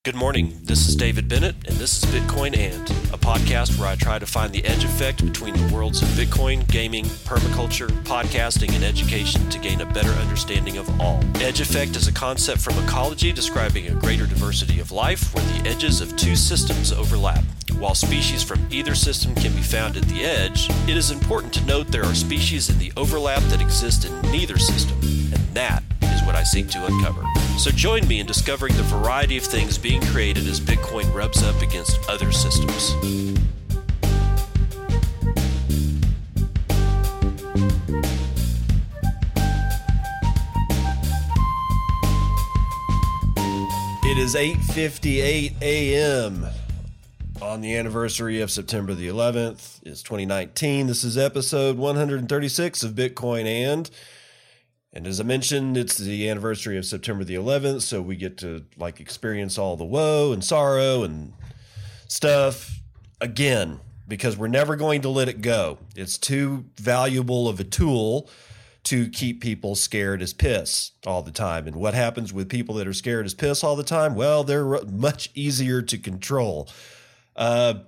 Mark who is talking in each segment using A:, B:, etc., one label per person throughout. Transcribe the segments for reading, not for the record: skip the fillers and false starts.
A: Good morning. This is David Bennett, and this is Bitcoin And, a podcast where I try to find the edge effect between the worlds of Bitcoin, gaming, permaculture, podcasting, and education to gain a better understanding of all. Edge effect is a concept from ecology describing a greater diversity of life where the edges of two systems overlap. While species from either system can be found at the edge, it is important to note there are species in the overlap that exist in neither system, and that is what I seek to uncover. So join me in discovering the variety of things being created as Bitcoin rubs up against other systems. It is 8:58 a.m. on the anniversary of September the 11th. It's 2019. This is episode 136 of Bitcoin And as I mentioned, it's the anniversary of September the 11th, so we get to experience all the woe and sorrow and stuff again, because we're never going to let it go. It's too valuable of a tool to keep people scared as piss all the time. And what happens with people that are scared as piss all the time? Well, they're much easier to control. I'm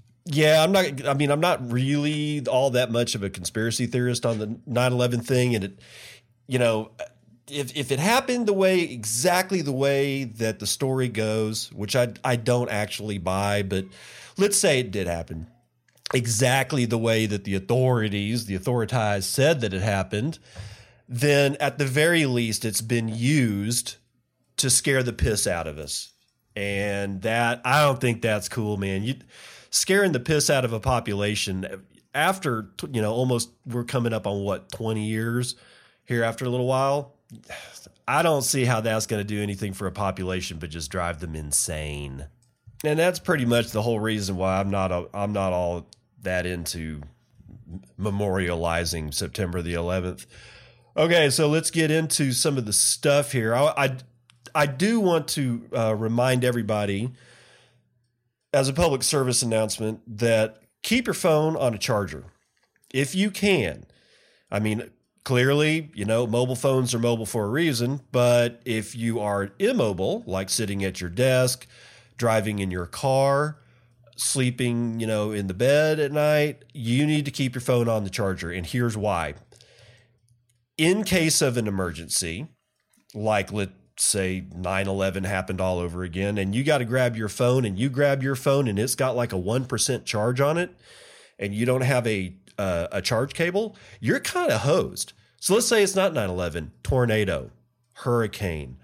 A: not really all that much of a conspiracy theorist on the 9/11 thing, and if it happened exactly the way that the story goes, which I don't actually buy, but let's say it did happen exactly the way that the authorities said that it happened, then at the very least it's been used to scare the piss out of us. And that, I don't think that's cool, man. Scaring the piss out of a population after, almost we're coming up on 20 years here after a little while. I don't see how that's going to do anything for a population but just drive them insane. And that's pretty much the whole reason why I'm not all that into memorializing September the 11th. Okay, so let's get into some of the stuff here. I do want to remind everybody, as a public service announcement, that keep your phone on a charger if you can. I mean, clearly, mobile phones are mobile for a reason, but if you are immobile, like sitting at your desk, driving in your car, sleeping, in the bed at night, you need to keep your phone on the charger. And here's why. In case of an emergency, like let's say 9/11 happened all over again, and you got to grab your phone, and you grab your phone and it's got like a 1% charge on it, and you don't have a charge cable, you're kind of hosed. So let's say it's not 9/11, tornado, hurricane,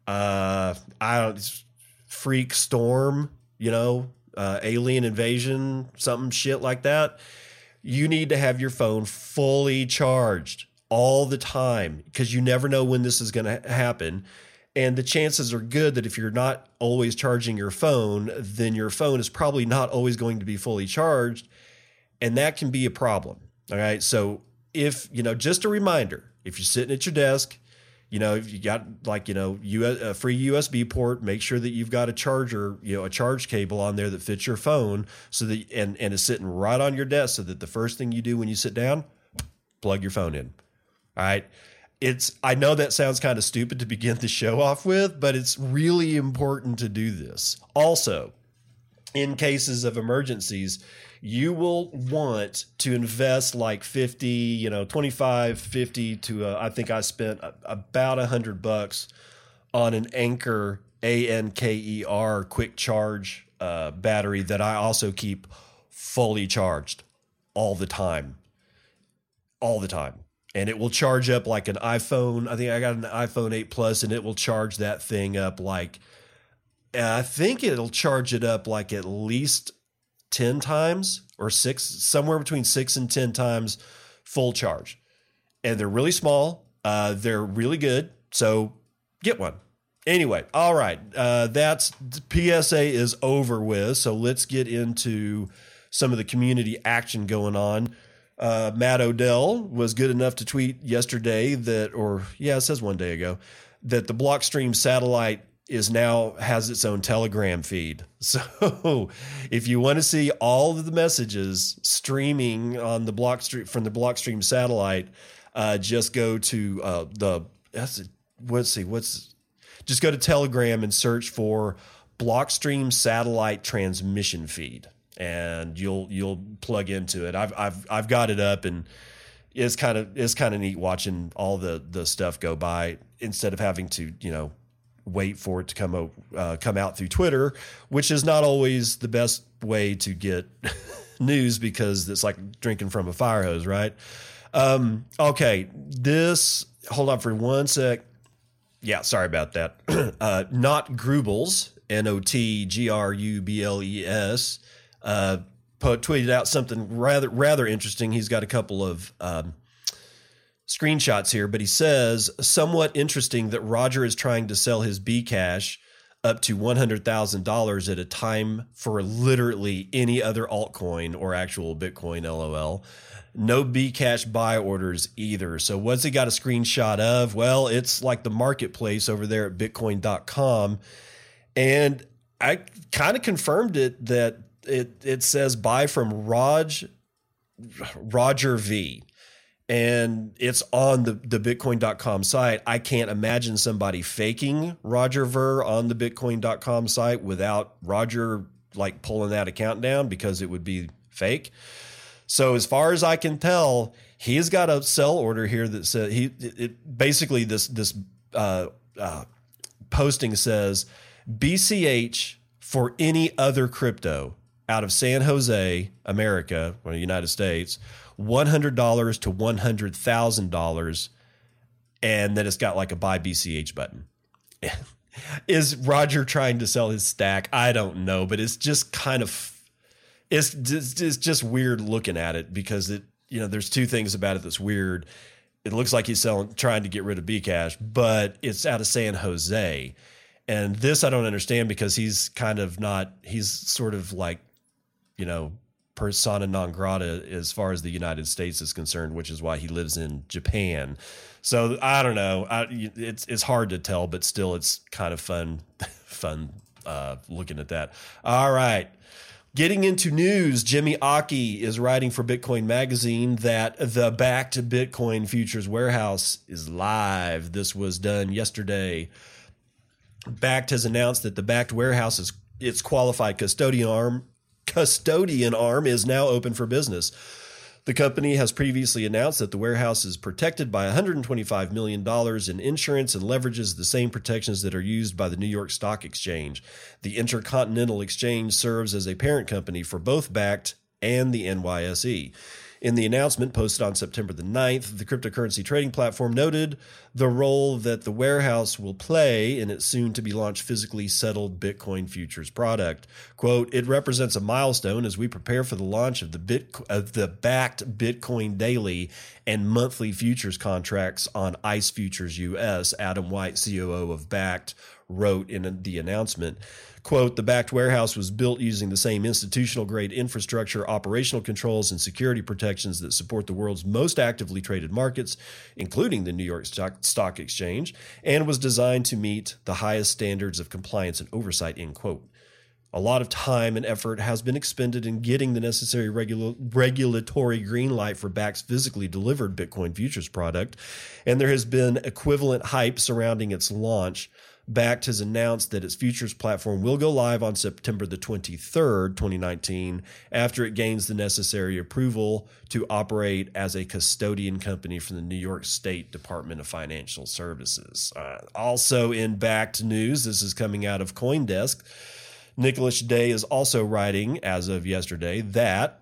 A: freak storm, alien invasion, something shit like that. You need to have your phone fully charged all the time, because you never know when this is going to happen. And the chances are good that if you're not always charging your phone, then your phone is probably not always going to be fully charged. And that can be a problem. All right. So if, just a reminder, if you're sitting at your desk, if you got a free USB port, make sure that you've got a charger, a charge cable on there that fits your phone, so that, and is sitting right on your desk, so that the first thing you do when you sit down, plug your phone in. All right. I know that sounds kind of stupid to begin the show off with, but it's really important to do this. Also, in cases of emergencies, you will want to invest like 25, 50 to, I think I spent about $100 on an Anker, ANKER quick charge battery that I also keep fully charged all the time. And it will charge up like an iPhone. I think I got an iPhone 8 Plus, and it will charge that thing up I think it'll charge it up like at least 10 times or somewhere between 6 and 10 times full charge. And they're really small. They're really good. So get one. Anyway, all right. That's PSA is over with. So let's get into some of the community action going on. Matt Odell was good enough to tweet yesterday it says one day ago, that the Blockstream satellite has its own Telegram feed. So if you want to see all of the messages streaming on the Blockstream from the Blockstream satellite, just go to just go to Telegram and search for Blockstream satellite transmission feed, and you'll plug into it. I've got it up, and it's kind of neat watching all the stuff go by instead of having to wait for it to come out through Twitter, which is not always the best way to get news because it's like drinking from a fire hose, right? Okay, hold on for 1 sec. Yeah, sorry about that. Not Grubles, NOTGRUBLES, tweeted out something rather interesting. He's got a couple of screenshots here, but he says, somewhat interesting that Roger is trying to sell his Bcash up to $100,000 at a time for literally any other altcoin or actual Bitcoin, LOL. No Bcash buy orders either. So what's he got a screenshot of? Well, it's like the marketplace over there at bitcoin.com. And I kind of confirmed it that it says buy from Roger V. And it's on the bitcoin.com site. I can't imagine somebody faking Roger Ver on the bitcoin.com site without Roger like pulling that account down, because it would be fake. So as far as I can tell, he's got a sell order here that says basically this posting says BCH for any other crypto out of San Jose, America, or the United States, $100 to $100,000, and then it's got like a buy BCH button. Is Roger trying to sell his stack? I don't know, but it's just kind of it's just weird looking at it, because there's two things about it that's weird. It looks like he's trying to get rid of Bcash, but it's out of San Jose, and this I don't understand, because he's sort of like persona non grata as far as the United States is concerned, which is why he lives in Japan. So I don't know. It's hard to tell, but still it's kind of fun looking at that. All right. Getting into news, Jimmy Aki is writing for Bitcoin Magazine that the Bakkt Bitcoin Futures Warehouse is live. This was done yesterday. Bakkt has announced that the Bakkt Warehouse, its qualified custodian arm is now open for business. The company has previously announced that the warehouse is protected by $125 million in insurance and leverages the same protections that are used by the New York Stock Exchange. The Intercontinental Exchange serves as a parent company for both Bakkt and the NYSE. In the announcement posted on September the 9th, the cryptocurrency trading platform noted the role that the warehouse will play in its soon-to-be-launched physically settled Bitcoin futures product. Quote, it represents a milestone as we prepare for the launch of the Bakkt Bitcoin daily and monthly futures contracts on ICE Futures US, Adam White, COO of Bakkt, wrote in the announcement. Quote, the Bakkt warehouse was built using the same institutional-grade infrastructure, operational controls, and security protections that support the world's most actively traded markets, including the New York Stock Exchange, and was designed to meet the highest standards of compliance and oversight, end quote. A lot of time and effort has been expended in getting the necessary regulatory green light for Bakkt's physically delivered Bitcoin futures product, and there has been equivalent hype surrounding its launch. Bakkt has announced that its futures platform will go live on September the 23rd, 2019, after it gains the necessary approval to operate as a custodian company from the New York State Department of Financial Services. Also in Bakkt news, this is coming out of CoinDesk, Nicholas Day is also writing, as of yesterday, that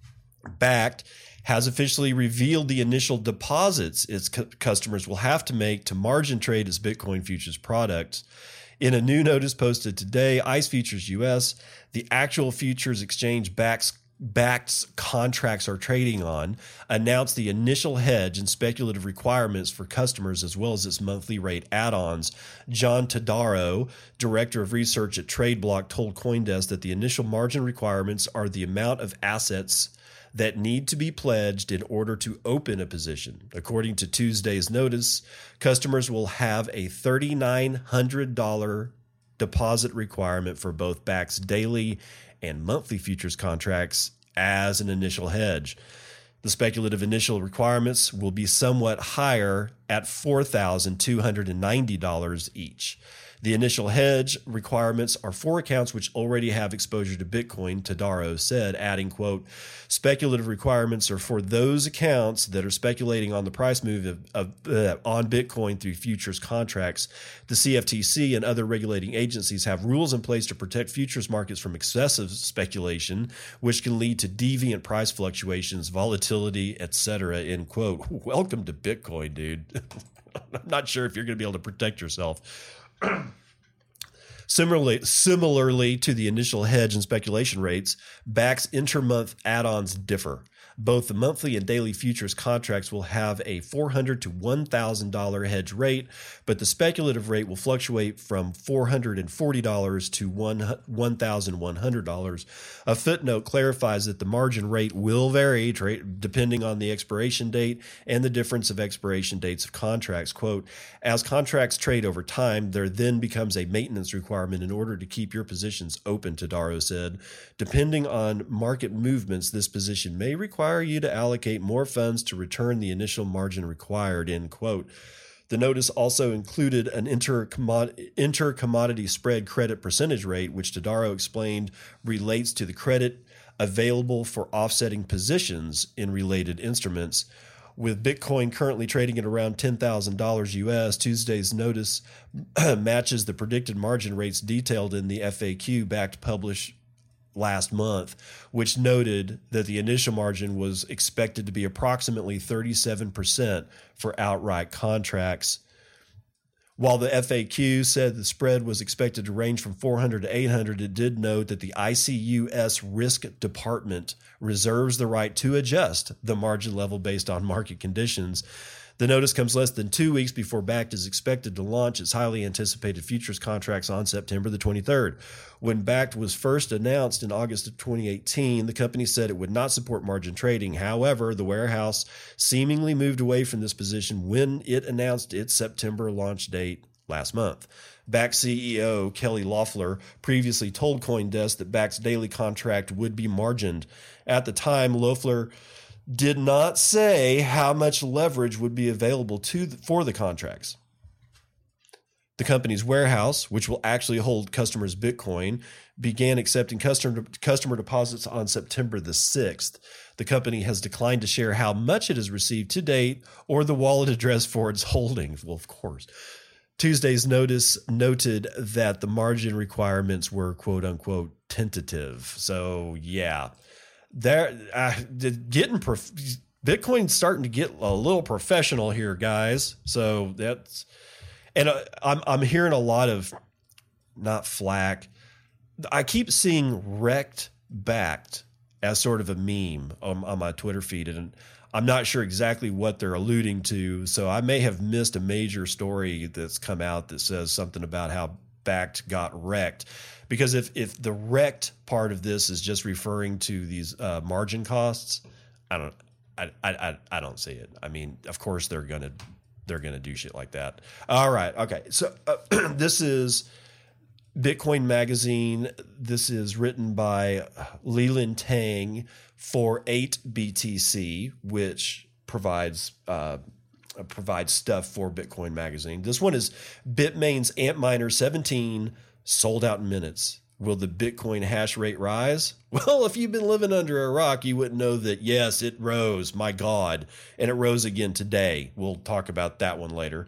A: Bakkt has officially revealed the initial deposits its customers will have to make to margin trade its Bitcoin futures products. In a new notice posted today, ICE Futures US, the actual futures exchange Bakkt's contracts are trading on, announced the initial hedge and speculative requirements for customers as well as its monthly rate add-ons. John Todaro, director of research at TradeBlock, told CoinDesk that the initial margin requirements are the amount of assets that need to be pledged in order to open a position. According to Tuesday's notice, customers will have a $3,900 deposit requirement for both Bakkt's daily and monthly futures contracts as an initial hedge. The speculative initial requirements will be somewhat higher at $4,290 each. The initial hedge requirements are for accounts which already have exposure to Bitcoin, Tadaro said, adding, quote, speculative requirements are for those accounts that are speculating on the price move on Bitcoin through futures contracts. The CFTC and other regulating agencies have rules in place to protect futures markets from excessive speculation, which can lead to deviant price fluctuations, volatility, etc., end quote. Welcome to Bitcoin, dude. I'm not sure if you're going to be able to protect yourself. Similarly to the initial hedge and speculation rates, Bakkt's intermonth add-ons differ. Both the monthly and daily futures contracts will have a $400 to $1,000 hedge rate, but the speculative rate will fluctuate from $440 to $1,100. A footnote clarifies that the margin rate will vary depending on the expiration date and the difference of expiration dates of contracts. Quote, as contracts trade over time, there then becomes a maintenance requirement in order to keep your positions open, Tadaro said. Depending on market movements, this position may require you to allocate more funds to return the initial margin required, end quote. The notice also included an inter-commodity spread credit percentage rate, which Tadaro explained relates to the credit available for offsetting positions in related instruments. With Bitcoin currently trading at around $10,000 US, Tuesday's notice matches the predicted margin rates detailed in the FAQ Bakkt published last month, which noted that the initial margin was expected to be approximately 37% for outright contracts. While the FAQ said the spread was expected to range from 400 to 800, it did note that the ICUS risk department reserves the right to adjust the margin level based on market conditions. The notice comes less than 2 weeks before Bakkt is expected to launch its highly anticipated futures contracts on September the 23rd. When Bakkt was first announced in August of 2018, the company said it would not support margin trading. However, the warehouse seemingly moved away from this position when it announced its September launch date last month. Bakkt CEO Kelly Loeffler previously told CoinDesk that Bakkt's daily contract would be margined. At the time, Loeffler did not say how much leverage would be available for the contracts. The company's warehouse, which will actually hold customers' Bitcoin, began accepting customer deposits on September the 6th. The company has declined to share how much it has received to date or the wallet address for its holdings. Well, of course. Tuesday's notice noted that the margin requirements were quote unquote tentative. So, yeah. Bitcoin's starting to get a little professional here, guys. So that's, and I'm hearing a lot of not flack. I keep seeing wrecked Bakkt as sort of a meme on my Twitter feed, and I'm not sure exactly what they're alluding to. So I may have missed a major story that's come out that says something about how Bakkt got wrecked. Because if the wrecked part of this is just referring to these margin costs, I don't see it. I mean, of course they're gonna do shit like that. All right, okay. So this is Bitcoin Magazine. This is written by Leland Tang for 8BTC, which provides stuff for Bitcoin Magazine. This one is Bitmain's Antminer 17 sold out in minutes. Will the Bitcoin hash rate rise? Well, if you've been living under a rock, you wouldn't know that, yes, it rose, my God, and it rose again today. We'll talk about that one later.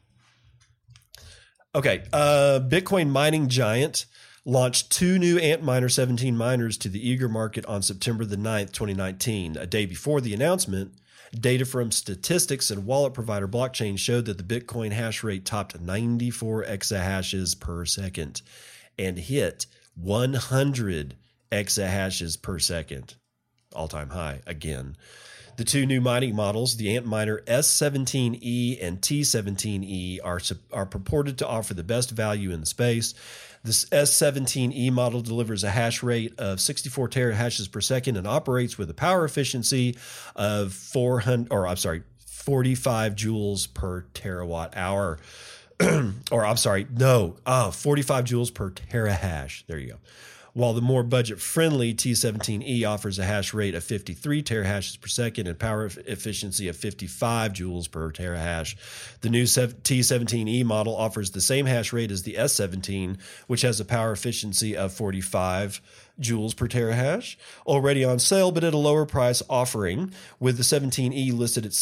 A: Okay, Bitcoin mining giant launched 2 new Antminer 17 miners to the eager market on September the 9th, 2019. A day before the announcement, data from statistics and wallet provider blockchain showed that the Bitcoin hash rate topped 94 exahashes per second and hit 100 exahashes per second, all-time high again. The 2 new mining models, the Antminer S17E and T17E, are purported to offer the best value in the44 This S17E model delivers a hash rate of 64 terahashes per second and operates with a power efficiency of 45 joules per terawatt hour. 45 joules per terahash. There you go. while the more budget-friendly T17E offers a hash rate of 53 terahashes per second and power efficiency of 55 joules per terahash. The new T17E model offers the same hash rate as the S17, which has a power efficiency of 45 joules per terahash, already on sale, but at a lower price offering, with the 17E listed at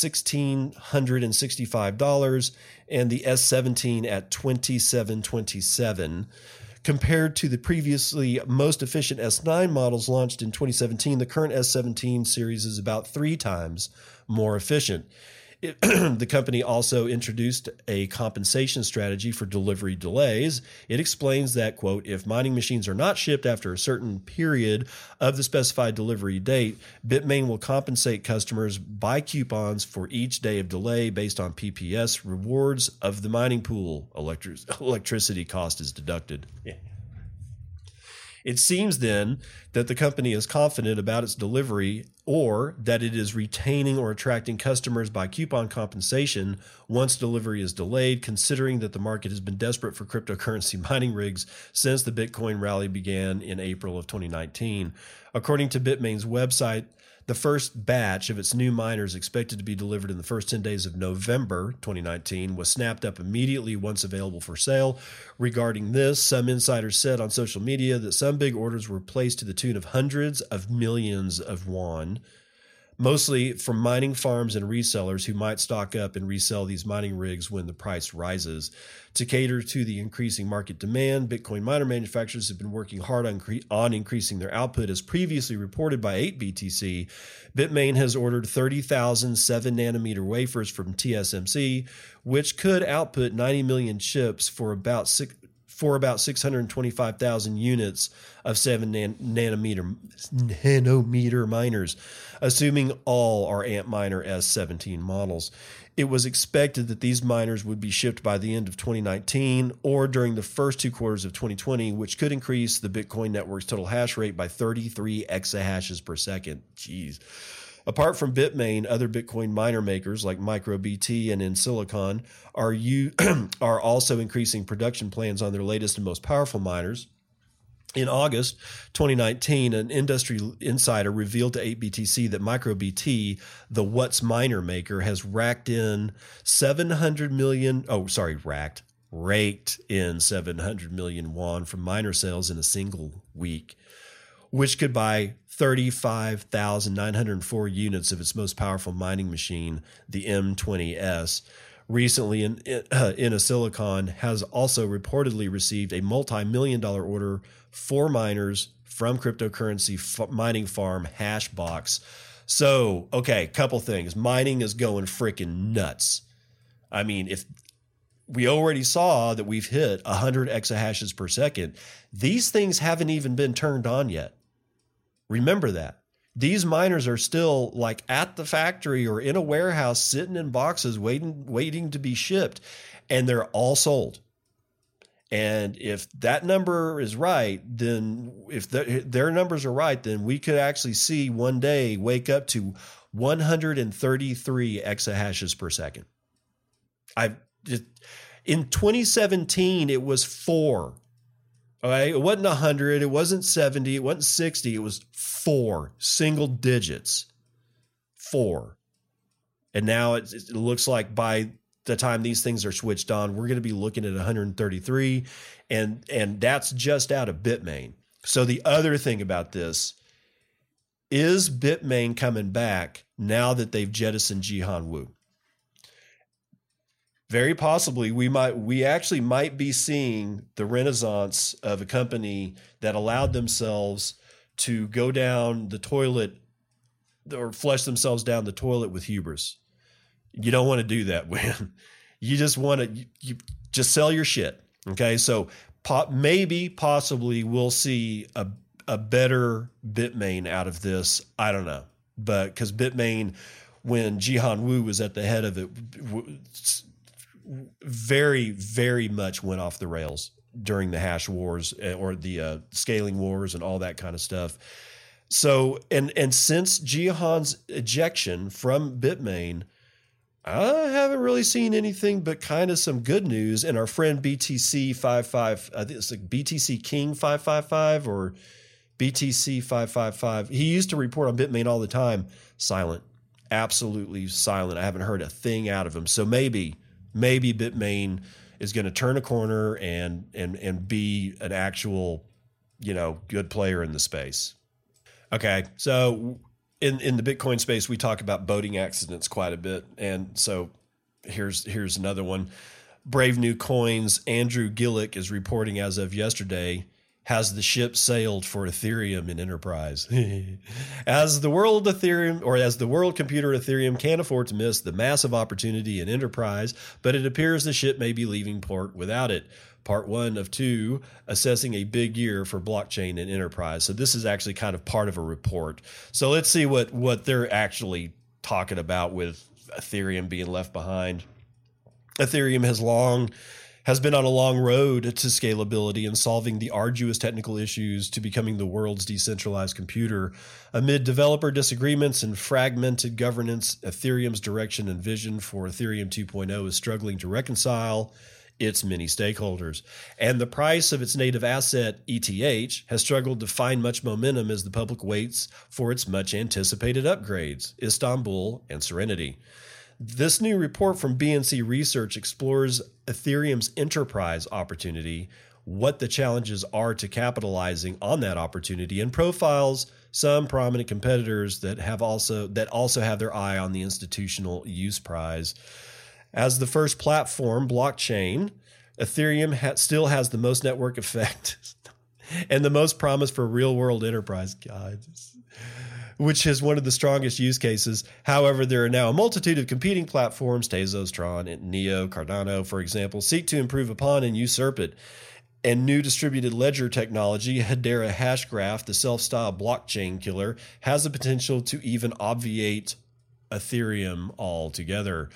A: $1,665 and the S17 at $2,727. Compared to the previously most efficient S9 models launched in 2017, the current S17 series is about 3 times more efficient. The company also introduced a compensation strategy for delivery delays. It explains that, quote, if mining machines are not shipped after a certain period of the specified delivery date, Bitmain will compensate customers by coupons for each day of delay based on PPS rewards of the mining pool. Electricity cost is deducted. Yeah. It seems then that the company is confident about its delivery, or that it is retaining or attracting customers by coupon compensation once delivery is delayed, considering that the market has been desperate for cryptocurrency mining rigs since the Bitcoin rally began in April of 2019. According to Bitmain's website, the first batch of its new miners, expected to be delivered in the first 10 days of November 2019, was snapped up immediately once available for sale. Regarding this, some insiders said on social media that some big orders were placed to the tune of hundreds of millions of won, mostly from mining farms and resellers who might stock up and resell these mining rigs when the price rises. To cater to the increasing market demand, Bitcoin miner manufacturers have been working hard on increasing their output. As previously reported by 8BTC, Bitmain has ordered 30,000 7-nanometer wafers from TSMC, which could output 90 million chips for about 625,000 units of 7-nanometer miners, assuming all are Antminer S17 models. It was expected that these miners would be shipped by the end of 2019 or during the first 2 quarters of 2020, which could increase the Bitcoin network's total hash rate by 33 exahashes per second. Jeez. Apart from Bitmain, other Bitcoin miner makers like MicroBT and Ensilicon are also increasing production plans on their latest and most powerful miners. In August 2019, an industry insider revealed to 8BTC that MicroBT, the What's Miner maker, has raked in 700 million won from miner sales in a single week, which could buy 35,904 units of its most powerful mining machine, the M20S. Recently, Ensilicon has also reportedly received a multi-million-dollar order for miners from cryptocurrency mining farm Hashbox. So, okay, couple things. Mining is going freaking nuts. I mean, if we already saw that we've hit 100 exahashes per second, these things haven't even been turned on yet. Remember that. These miners are still like at the factory or in a warehouse sitting in boxes waiting to be shipped, and they're all sold. And if that number is right, then if their numbers are right, then we could actually see one day wake up to 133 exahashes per second. In 2017, it was 4. Okay, it wasn't 100, it wasn't 70, it wasn't 60, it was 4 single digits. 4. And now it looks like by the time these things are switched on, we're going to be looking at 133, and that's just out of Bitmain. So the other thing about this is Bitmain coming back now that they've jettisoned Jihan Wu. Very possibly, we actually might be seeing the renaissance of a company that allowed themselves to go down the toilet or flush themselves down the toilet with hubris. You don't want to do that, when you just want to you just sell your shit. Okay, so possibly we'll see a better Bitmain out of this. I don't know, but because Bitmain, when Jihan Wu was at the head of it, very, very much went off the rails during the hash wars or the scaling wars and all that kind of stuff. So, and since Jihan's ejection from Bitmain, I haven't really seen anything but kind of some good news. And our friend BTC 55, I think it's like BTC King 555 or BTC 555. He used to report on Bitmain all the time. Silent, absolutely silent. I haven't heard a thing out of him. So maybe Bitmain is going to turn a corner and be an actual, good player in the space. Okay, so in the Bitcoin space, we talk about boating accidents quite a bit, and so here's another one. Brave New Coins, Andrew Gillick is reporting as of yesterday, has the ship sailed for Ethereum in Enterprise. As the world computer Ethereum can't afford to miss the massive opportunity in Enterprise, but it appears the ship may be leaving port without it. Part 1 of 2, assessing a big year for blockchain and Enterprise. So this is actually kind of part of a report. So let's see what they're actually talking about with Ethereum being left behind. Ethereum has been on a long road to scalability and solving the arduous technical issues to becoming the world's decentralized computer. Amid developer disagreements and fragmented governance, Ethereum's direction and vision for Ethereum 2.0 is struggling to reconcile its many stakeholders. And the price of its native asset, ETH, has struggled to find much momentum as the public waits for its much anticipated upgrades, Istanbul and Serenity. This new report from BNC Research explores Ethereum's enterprise opportunity, what the challenges are to capitalizing on that opportunity, and profiles some prominent competitors that also have their eye on the institutional use prize. As the first platform blockchain, Ethereum still has the most network effect and the most promise for real-world enterprise, which is one of the strongest use cases. However, there are now a multitude of competing platforms, Tezos, Tron, and Neo, Cardano, for example, seek to improve upon and usurp it. And new distributed ledger technology, Hedera Hashgraph, the self-styled blockchain killer, has the potential to even obviate Ethereum altogether.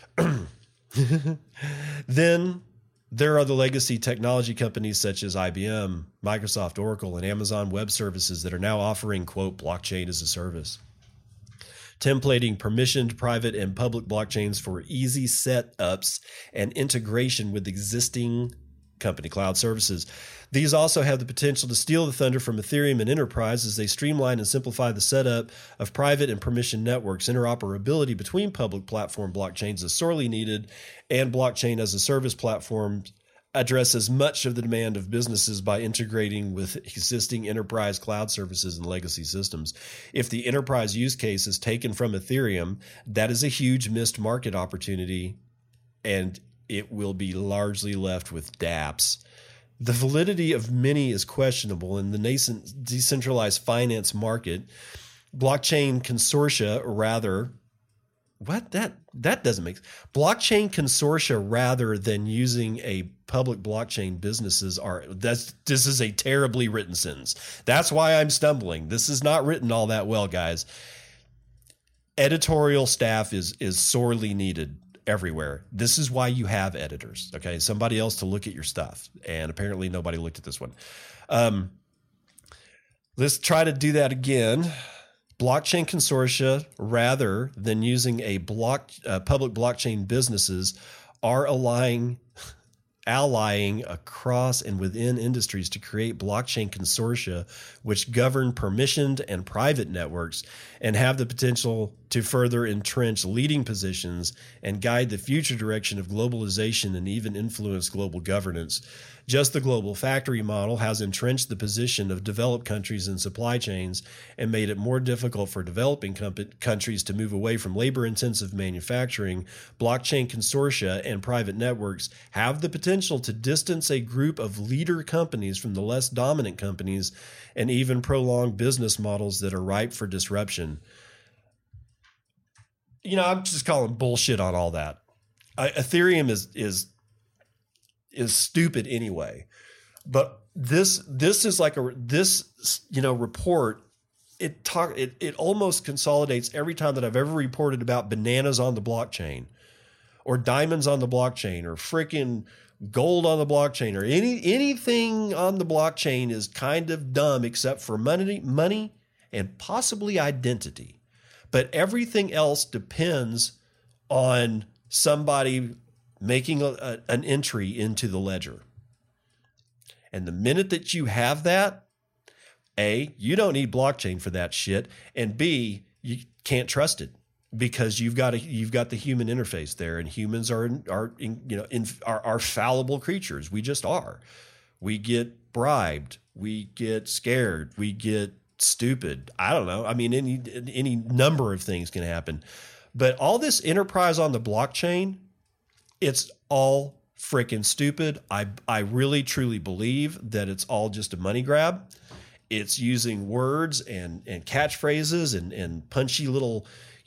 A: Then there are the legacy technology companies such as IBM, Microsoft, Oracle, and Amazon Web Services that are now offering, quote, blockchain as a service, templating permissioned private and public blockchains for easy setups and integration with existing company cloud services. These also have the potential to steal the thunder from Ethereum and Enterprise as they streamline and simplify the setup of private and permissioned networks. Interoperability between public platform blockchains is sorely needed, and blockchain as a service platforms addresses much of the demand of businesses by integrating with existing enterprise cloud services and legacy systems. If the enterprise use case is taken from Ethereum, that is a huge missed market opportunity, and it will be largely left with dApps. The validity of many is questionable in the nascent decentralized finance market. Blockchain consortia rather than using a public blockchain businesses this is a terribly written sentence. That's why I'm stumbling. This is not written all that well, guys. Editorial staff is sorely needed everywhere. This is why you have editors, okay? Somebody else to look at your stuff. And apparently nobody looked at this one. Let's try to do that again. Blockchain consortia, rather than using a public blockchain businesses, are allying across and within industries to create blockchain consortia which govern permissioned and private networks and have the potential to further entrench leading positions and guide the future direction of globalization and even influence global governance. Just the global factory model has entrenched the position of developed countries in supply chains and made it more difficult for developing countries to move away from labor-intensive manufacturing. Blockchain consortia and private networks have the potential to distance a group of leader companies from the less dominant companies and even prolong business models that are ripe for disruption. I'm just calling bullshit on all that. Ethereum is stupid anyway, but this is like report. It almost consolidates every time that I've ever reported about bananas on the blockchain, or diamonds on the blockchain, or freaking gold on the blockchain, or anything on the blockchain is kind of dumb except for money and possibly identity. But everything else depends on somebody making an entry into the ledger. And the minute that you have that, A, you don't need blockchain for that shit, and B, you can't trust it because you've got the human interface there, and humans are fallible creatures. We just are. We get bribed, we get scared, we get stupid. I don't know. I mean, any number of things can happen. But all this enterprise on the blockchain, it's all freaking stupid. I really truly believe that it's all just a money grab. It's using words and catchphrases and punchy little,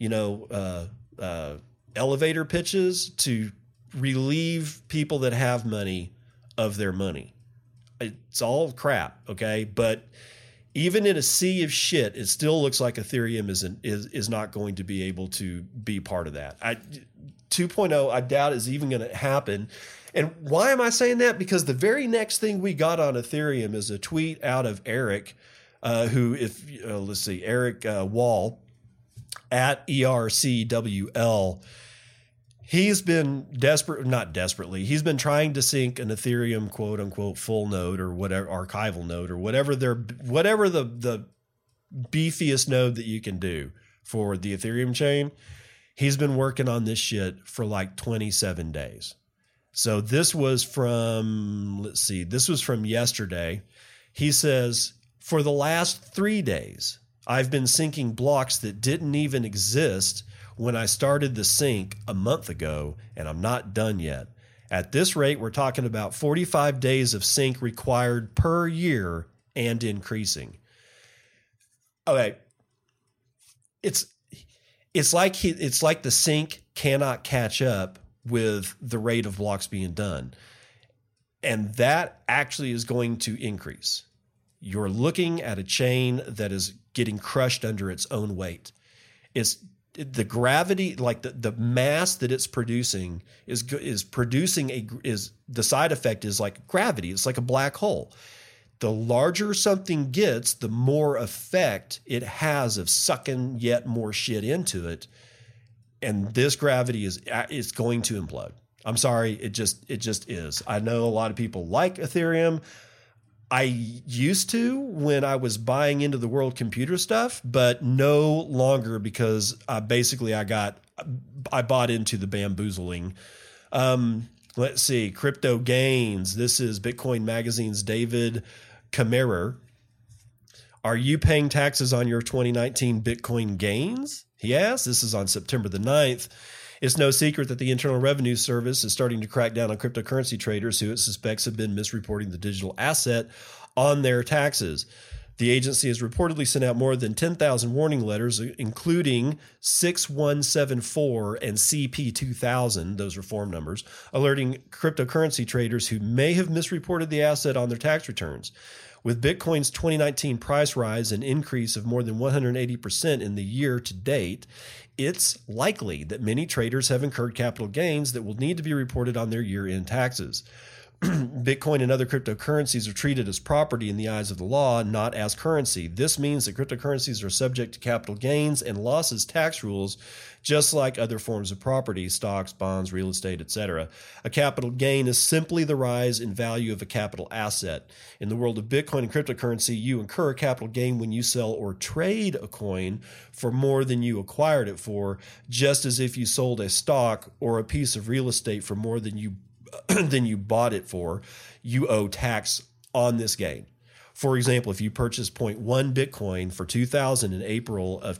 A: elevator pitches to relieve people that have money of their money. It's all crap, okay? But even in a sea of shit, it still looks like Ethereum is not going to be able to be part of that. 2.0, I doubt is even going to happen. And why am I saying that? Because the very next thing we got on Ethereum is a tweet out of Eric, Eric Wall at ERCWL. He's been he's been trying to sync an Ethereum quote unquote full node or whatever, archival node or whatever the beefiest node that you can do for the Ethereum chain. He's been working on this shit for like 27 days. So this was from yesterday. He says, for the last 3 days, I've been syncing blocks that didn't even exist when I started the sync a month ago, and I'm not done yet. At this rate, we're talking about 45 days of sync required per year and increasing. Okay. It's like the sync cannot catch up with the rate of blocks being done. And that actually is going to increase. You're looking at a chain that is getting crushed under its own weight. It's the gravity, like the mass that it's producing is the side effect is like gravity. It's like a black hole. The larger something gets, the more effect it has of sucking yet more shit into it. And this gravity is going to implode. I'm sorry. It just is. I know a lot of people like Ethereum. I used to when I was buying into the World Computer stuff, but no longer because I bought into the bamboozling. Let's see, Crypto Gains. This is Bitcoin Magazine's David Kammerer. Are you paying taxes on your 2019 Bitcoin gains? He asked. This is on September the 9th. It's no secret that the Internal Revenue Service is starting to crack down on cryptocurrency traders who it suspects have been misreporting the digital asset on their taxes. The agency has reportedly sent out more than 10,000 warning letters, including 6174 and CP2000, those are form numbers, alerting cryptocurrency traders who may have misreported the asset on their tax returns. With Bitcoin's 2019 price rise and increase of more than 180% in the year to date, it's likely that many traders have incurred capital gains that will need to be reported on their year-end taxes. Bitcoin and other cryptocurrencies are treated as property in the eyes of the law, not as currency. This means that cryptocurrencies are subject to capital gains and losses tax rules, just like other forms of property, stocks, bonds, real estate, etc. A capital gain is simply the rise in value of a capital asset. In the world of Bitcoin and cryptocurrency, you incur a capital gain when you sell or trade a coin for more than you acquired it for, just as if you sold a stock or a piece of real estate for more than you bought it for, you owe tax on this gain. For example, if you purchase 0.1 Bitcoin for $2,000 in April of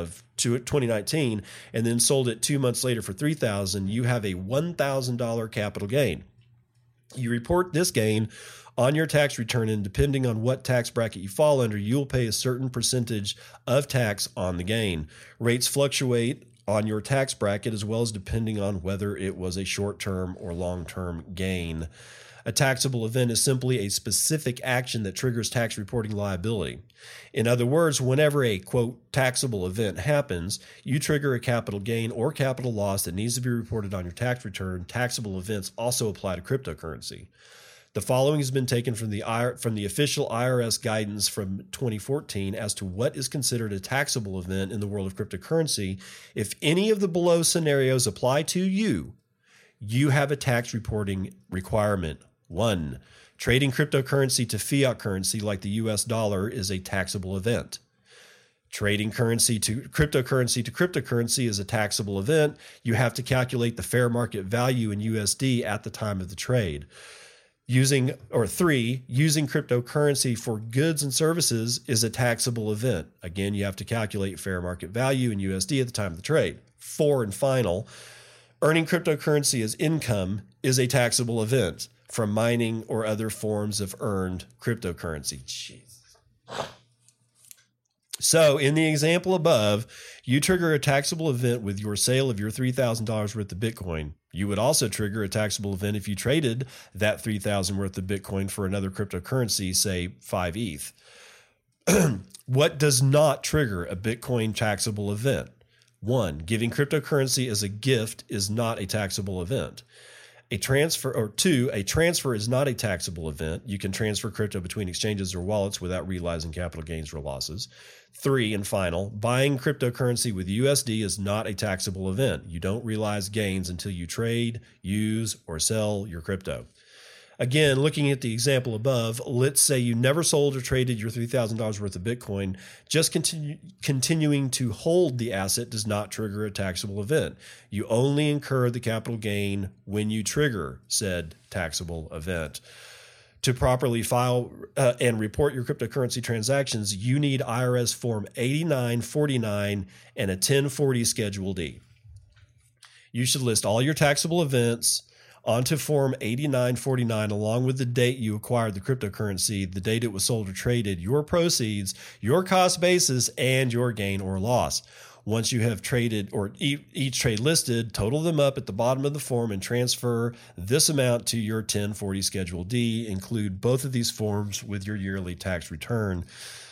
A: 2019 and then sold it 2 months later for $3,000, you have a $1,000 capital gain. You report this gain on your tax return, and depending on what tax bracket you fall under, you'll pay a certain percentage of tax on the gain. Rates fluctuate on your tax bracket, as well as depending on whether it was a short-term or long-term gain. A taxable event is simply a specific action that triggers tax reporting liability. In other words, whenever a, quote, taxable event happens, you trigger a capital gain or capital loss that needs to be reported on your tax return. Taxable events also apply to cryptocurrency. The following has been taken from the official IRS guidance from 2014 as to what is considered a taxable event in the world of cryptocurrency. If any of the below scenarios apply to you, you have a tax reporting requirement. 1. Trading cryptocurrency to fiat currency like the US dollar is a taxable event. Trading cryptocurrency is a taxable event. You have to calculate the fair market value in USD at the time of the trade. 3, using cryptocurrency for goods and services is a taxable event. Again, you have to calculate fair market value in USD at the time of the trade. 4, and final, earning cryptocurrency as income is a taxable event from mining or other forms of earned cryptocurrency. Jesus. So in the example above, you trigger a taxable event with your sale of your $3,000 worth of Bitcoin. You would also trigger a taxable event if you traded that $3,000 worth of Bitcoin for another cryptocurrency, say 5 ETH. What does not trigger a Bitcoin taxable event? 1, giving cryptocurrency as a gift is not a taxable event. 2, a transfer is not a taxable event. You can transfer crypto between exchanges or wallets without realizing capital gains or losses. 3, and final, buying cryptocurrency with USD is not a taxable event. You don't realize gains until you trade, use, or sell your crypto. Again, looking at the example above, let's say you never sold or traded your $3,000 worth of Bitcoin. Just continuing to hold the asset does not trigger a taxable event. You only incur the capital gain when you trigger said taxable event. To properly file and report your cryptocurrency transactions, you need IRS Form 8949 and a 1040 Schedule D. You should list all your taxable events onto Form 8949 along with the date you acquired the cryptocurrency, the date it was sold or traded, your proceeds, your cost basis, and your gain or loss. Once you have traded or each trade listed, total them up at the bottom of the form and transfer this amount to your 1040 Schedule D. Include both of these forms with your yearly tax return.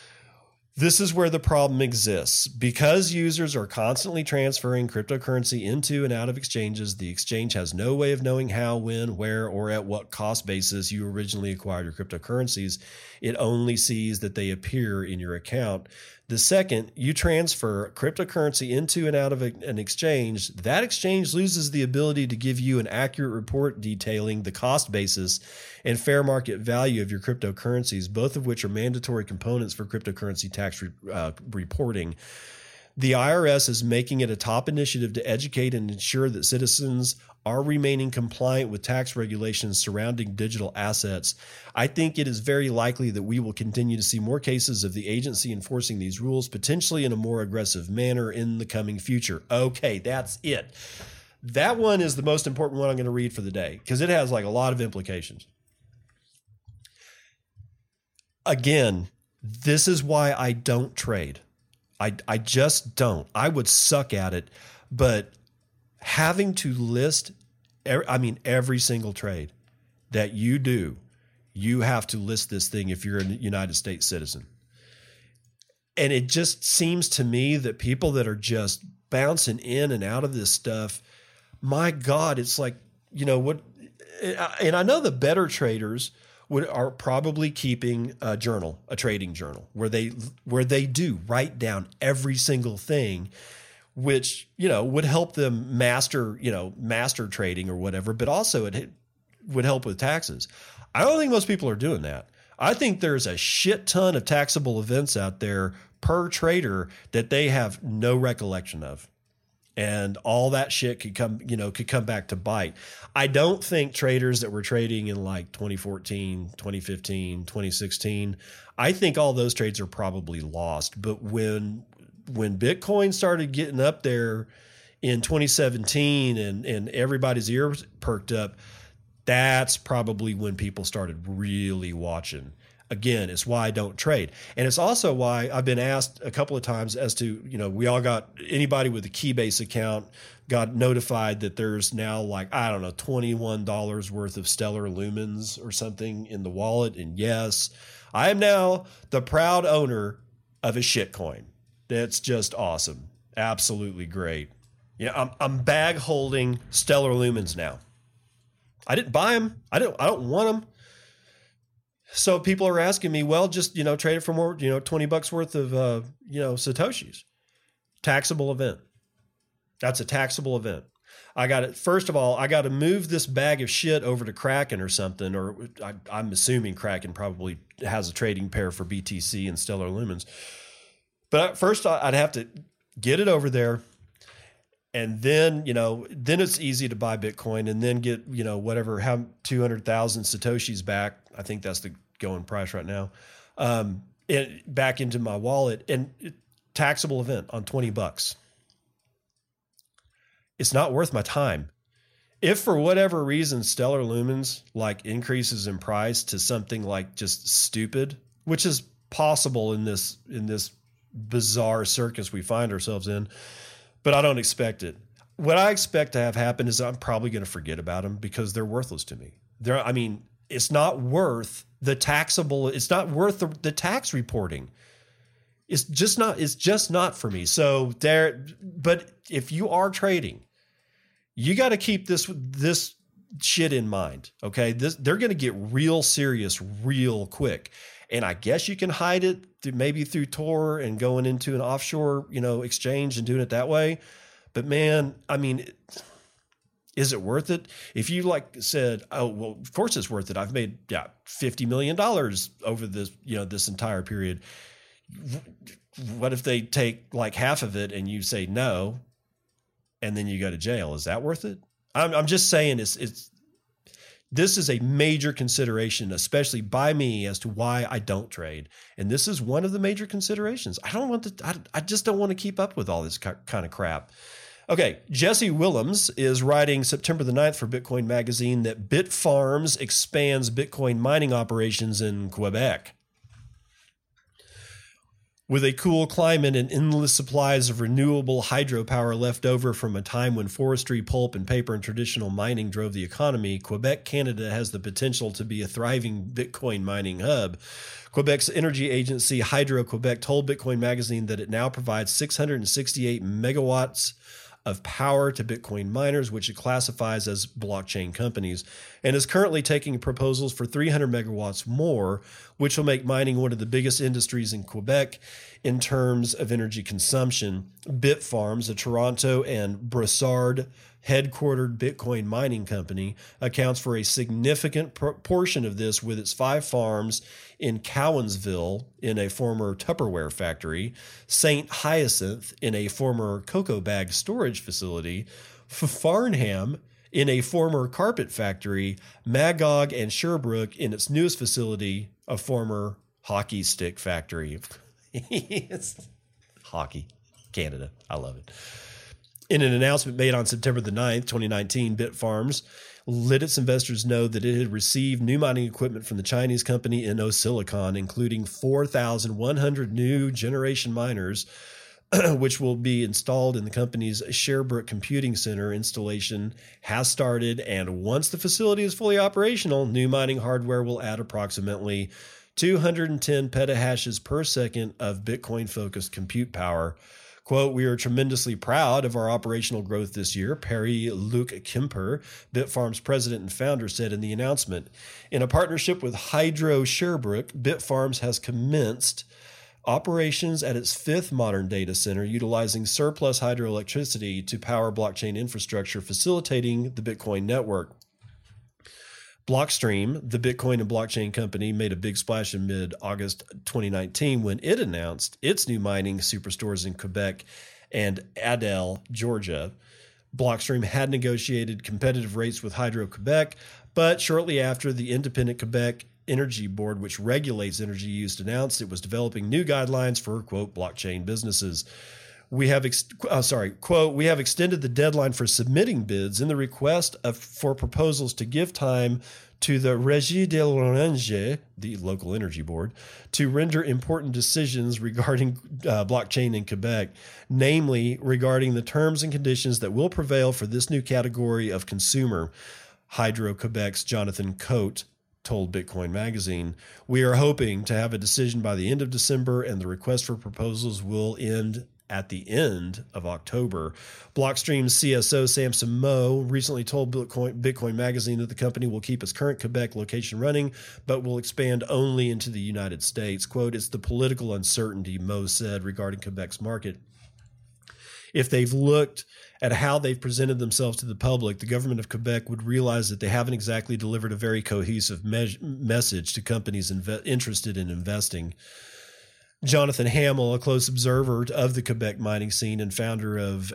A: This is where the problem exists. Because users are constantly transferring cryptocurrency into and out of exchanges, the exchange has no way of knowing how, when, where, or at what cost basis you originally acquired your cryptocurrencies. It only sees that they appear in your account. The second you transfer cryptocurrency into and out of an exchange, that exchange loses the ability to give you an accurate report detailing the cost basis and fair market value of your cryptocurrencies, both of which are mandatory components for cryptocurrency tax reporting. The IRS is making it a top initiative to educate and ensure that citizens are remaining compliant with tax regulations surrounding digital assets. I think it is very likely that we will continue to see more cases of the agency enforcing these rules, potentially in a more aggressive manner in the coming future. Okay, that's it. That one is the most important one I'm going to read for the day because it has like a lot of implications. Again, this is why I don't trade. I just don't. I would suck at it, but having to list, every single trade that you do, you have to list this thing if you're a United States citizen. And it just seems to me that people that are just bouncing in and out of this stuff, my God, it's like, what? And I know the better traders are probably keeping a journal, a trading journal, where they do write down every single thing, which, would help them master trading or whatever, but also it would help with taxes. I don't think most people are doing that. I think there's a shit ton of taxable events out there per trader that they have no recollection of. And all that shit could come back to bite. I don't think traders that were trading in like 2014, 2015, 2016, I think all those trades are probably lost. But when Bitcoin started getting up there in 2017 and everybody's ears perked up, that's probably when people started really watching. Again, it's why I don't trade. And it's also why I've been asked a couple of times as to, we all got, anybody with a Keybase account got notified that there's now like, I don't know, $21 worth of Stellar Lumens or something in the wallet. And yes, I am now the proud owner of a shitcoin. That's just awesome. Absolutely great. I'm bag holding Stellar Lumens now. I didn't buy them. I don't want them. So people are asking me, well, just, trade it for more, $20 worth of, Satoshis. Taxable event. That's a taxable event. I got it. First of all, I got to move this bag of shit over to Kraken or something, or I'm assuming Kraken probably has a trading pair for BTC and Stellar Lumens. But first I'd have to get it over there. And then, then it's easy to buy Bitcoin and then get, how 200,000 Satoshis back. I think that's the going price right now. Back into my wallet, and taxable event on $20. It's not worth my time. If for whatever reason Stellar Lumens increases in price to something like just stupid, which is possible in this bizarre circus we find ourselves in, but I don't expect it. What I expect to have happen is I'm probably going to forget about them because they're worthless to me. It's not worth the taxable. It's not worth the tax reporting. It's just not for me. So but if you are trading, you got to keep this shit in mind. Okay. They're going to get real serious real quick. And I guess you can hide it maybe through Tor and going into an offshore, exchange and doing it that way. But man, is it worth it? If you said, oh, well, of course it's worth it. I've made $50 million over this, this entire period. What if they take half of it and you say no, and then you go to jail? Is that worth it? I'm just saying this is a major consideration, especially by me, as to why I don't trade. And this is one of the major considerations. I just don't want to keep up with all this kind of crap. Okay. Jesse Willems is writing September the 9th for Bitcoin Magazine that Bitfarms expands Bitcoin mining operations in Quebec. With a cool climate and endless supplies of renewable hydropower left over from a time when forestry, pulp, and paper and traditional mining drove the economy, Quebec, Canada has the potential to be a thriving Bitcoin mining hub. Quebec's energy agency Hydro-Quebec told Bitcoin Magazine that it now provides 668 megawatts of power to Bitcoin miners, which it classifies as blockchain companies, and is currently taking proposals for 300 megawatts more, which will make mining one of the biggest industries in Quebec in terms of energy consumption. Bitfarms, a Toronto and Brossard headquartered Bitcoin mining company, accounts for a significant portion of this, with its 5 farms in Cowansville in a former Tupperware factory, St. Hyacinth in a former cocoa bag storage facility, Farnham in a former carpet factory, Magog and Sherbrooke in its newest facility, a former hockey stick factory. It's hockey, Canada. I love it. In an announcement made on September the 9th, 2019, Bitfarms let its investors know that it had received new mining equipment from the Chinese company InnoSilicon, including 4,100 new generation miners, which will be installed in the company's Sherbrooke Computing Center. Installation has started, and once the facility is fully operational, new mining hardware will add approximately 210 petahashes per second of Bitcoin-focused compute power. Quote, "We are tremendously proud of our operational growth this year," Perry-Luc Kemper, Bitfarms president and founder, said in the announcement. In a partnership with Hydro Sherbrooke, Bitfarms has commenced operations at its 5th modern data center, utilizing surplus hydroelectricity to power blockchain infrastructure, facilitating the Bitcoin network. Blockstream, the Bitcoin and blockchain company, made a big splash in mid-August 2019 when it announced its new mining superstores in Quebec and Adel, Georgia. Blockstream had negotiated competitive rates with Hydro-Quebec, but shortly after, the Independent Quebec Energy Board, which regulates energy use, announced it was developing new guidelines for, quote, blockchain businesses. Quote, "We have extended the deadline for submitting bids in the request for proposals to give time to the Régie de l'Énergie, the local energy board, to render important decisions regarding blockchain in Quebec, namely regarding the terms and conditions that will prevail for this new category of consumer," Hydro-Quebec's Jonathan Cote told Bitcoin Magazine. "We are hoping to have a decision by the end of December, and the request for proposals will end at the end of October. Blockstream's CSO Samson Moe recently told Bitcoin Magazine that the company will keep its current Quebec location running, but will expand only into the United States. Quote, "It's the political uncertainty," Moe said regarding Quebec's market. If they've looked at how they've presented themselves to the public, the government of Quebec would realize that they haven't exactly delivered a very cohesive message to companies interested in investing. Jonathan Hamill, a close observer of the Quebec mining scene and founder of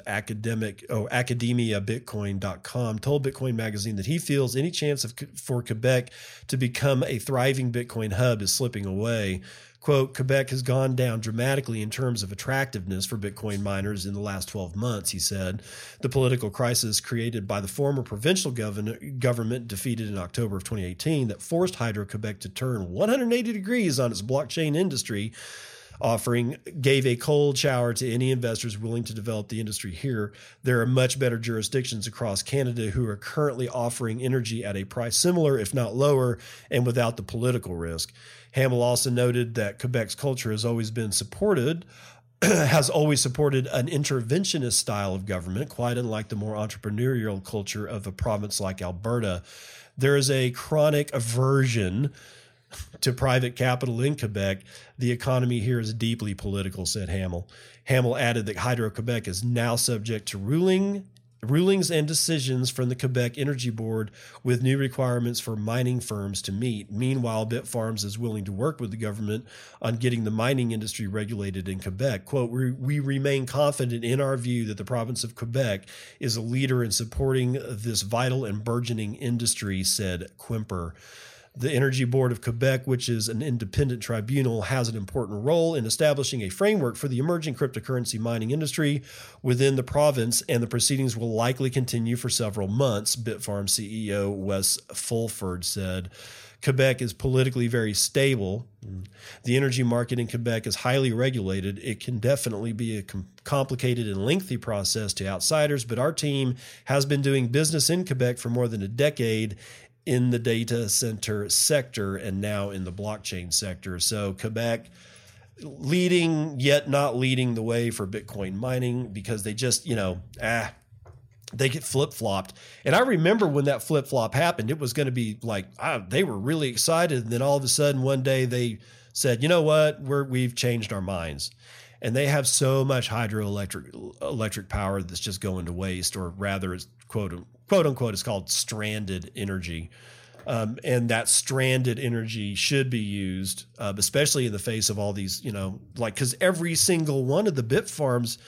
A: academiabitcoin.com, told Bitcoin Magazine that he feels any chance for Quebec to become a thriving Bitcoin hub is slipping away. Quote, "Quebec has gone down dramatically in terms of attractiveness for Bitcoin miners in the last 12 months, he said. The political crisis created by the former provincial government defeated in October of 2018 that forced Hydro-Quebec to turn 180 degrees on its blockchain industry offering gave a cold shower to any investors willing to develop the industry here. There are much better jurisdictions across Canada who are currently offering energy at a price similar, if not lower, and without the political risk." Hamill also noted that Quebec's culture has always supported an interventionist style of government, quite unlike the more entrepreneurial culture of a province like Alberta. There is a chronic aversion to private capital in Quebec. The economy here is deeply political, said Hamill. Hamill added that Hydro-Quebec is now subject to rulings and decisions from the Quebec Energy Board with new requirements for mining firms to meet. Meanwhile, Bitfarms is willing to work with the government on getting the mining industry regulated in Quebec. Quote, we remain confident in our view that the province of Quebec is a leader in supporting this vital and burgeoning industry, said Quimper. The Energy Board of Quebec, which is an independent tribunal, has an important role in establishing a framework for the emerging cryptocurrency mining industry within the province, and the proceedings will likely continue for several months, Bitfarms CEO Wes Fulford said. Quebec is politically very stable. The energy market in Quebec is highly regulated. It can definitely be a complicated and lengthy process to outsiders, but our team has been doing business in Quebec for more than a decade in the data center sector and now in the blockchain sector. So Quebec leading yet not leading the way for Bitcoin mining because they just, they get flip-flopped. And I remember when that flip-flop happened, it was going to be like, they were really excited. And then all of a sudden one day they said, you know what, we've changed our minds. And they have so much electric power that's just going to waste, or rather it's quote unquote, it's called stranded energy. And that stranded energy should be used, especially in the face of all these, because every single one of the Bitfarms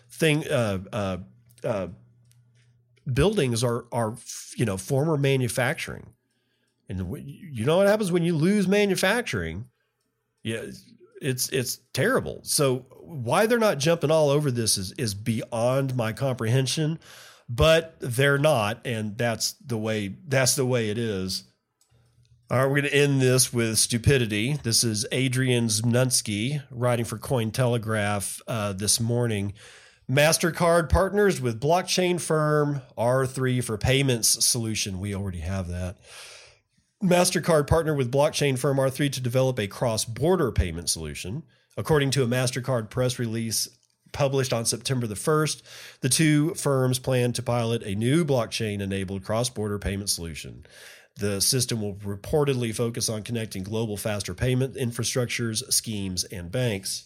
A: buildings are former manufacturing. And you know what happens when you lose manufacturing? Yeah, it's terrible. So why they're not jumping all over this is beyond my comprehension, but they're not, and that's the way it is. All right, we're going to end this with stupidity. This is Adrian Znutsky writing for Cointelegraph this morning. MasterCard partners with blockchain firm R3 for payments solution. We already have that. MasterCard partnered with blockchain firm R3 to develop a cross-border payment solution. According to a MasterCard press release published on September the 1st, the two firms plan to pilot a new blockchain-enabled cross-border payment solution. The system will reportedly focus on connecting global faster payment infrastructures, schemes, and banks.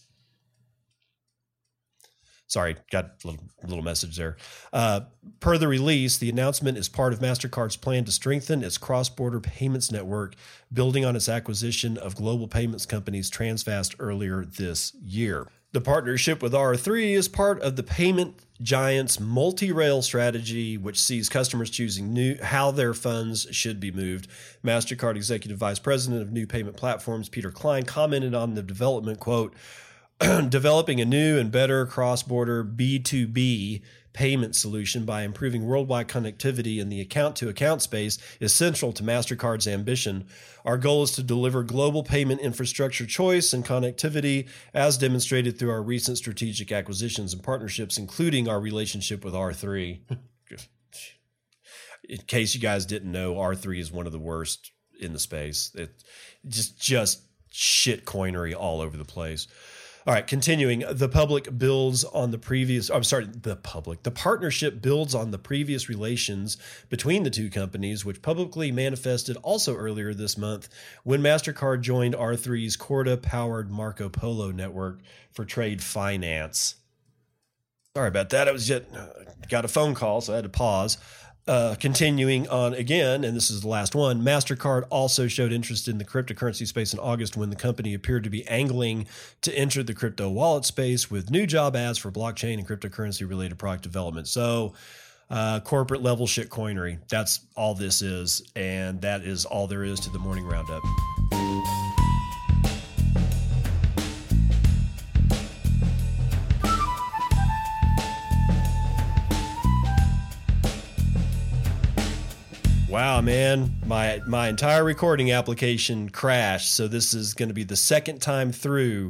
A: Sorry, got a little message there. Per the release, the announcement is part of MasterCard's plan to strengthen its cross-border payments network, building on its acquisition of global payments companies Transfast earlier this year. The partnership with R3 is part of the payment giant's multi-rail strategy, which sees customers choosing how their funds should be moved. MasterCard Executive Vice President of New Payment Platforms, Peter Klein, commented on the development, quote, developing a new and better cross-border B2B payment solution by improving worldwide connectivity in the account-to-account space is central to MasterCard's ambition. Our goal is to deliver global payment infrastructure choice and connectivity as demonstrated through our recent strategic acquisitions and partnerships, including our relationship with R3. In case you guys didn't know, R3 is one of the worst in the space. It just shit coinery all over the place. All right, continuing. The partnership builds on the previous relations between the two companies, which publicly manifested also earlier this month when MasterCard joined R3's Corda-powered Marco Polo network for trade finance. Sorry about that. I was just got a phone call, so I had to pause. Continuing on again, and this is the last one, MasterCard also showed interest in the cryptocurrency space in August when the company appeared to be angling to enter the crypto wallet space with new job ads for blockchain and cryptocurrency related product development. So corporate level shitcoinery. That's all this is, and that is all there is to the morning roundup. Wow, man, my entire recording application crashed. So this is going to be the second time through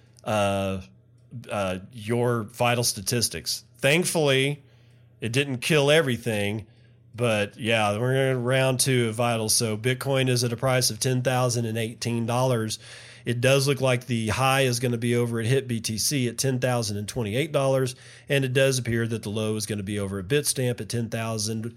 A: your vital statistics. Thankfully, it didn't kill everything. But yeah, we're going to round 2 of vitals. So Bitcoin is at a price of $10,018. It does look like the high is going to be over at HitBTC at $10,028. And it does appear that the low is going to be over at Bitstamp at $10,001.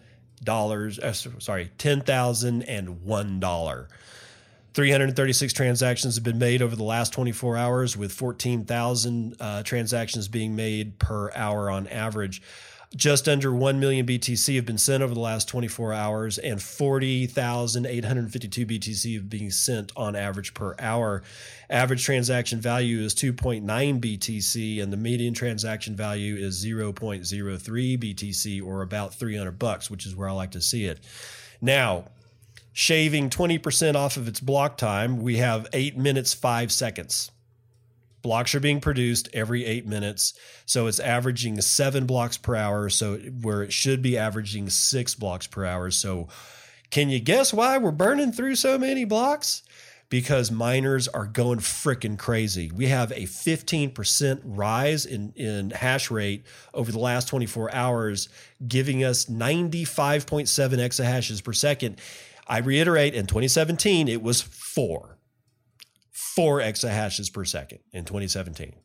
A: 336 transactions have been made over the last 24 hours, with 14,000 transactions being made per hour on average. Just under 1 million BTC have been sent over the last 24 hours, and 40,852 BTC have been sent on average per hour. Average transaction value is 2.9 BTC, and the median transaction value is 0.03 BTC, or about $300, which is where I like to see it. Now, shaving 20% off of its block time, we have 8 minutes, 5 seconds. Blocks are being produced every 8 minutes, so it's averaging 7 blocks per hour, so where it should be averaging 6 blocks per hour. So can you guess why we're burning through so many blocks? Because miners are going freaking crazy. We have a 15% rise in hash rate over the last 24 hours, giving us 95.7 exahashes per second. I reiterate, in 2017, it was 4 exahashes per second in 2017.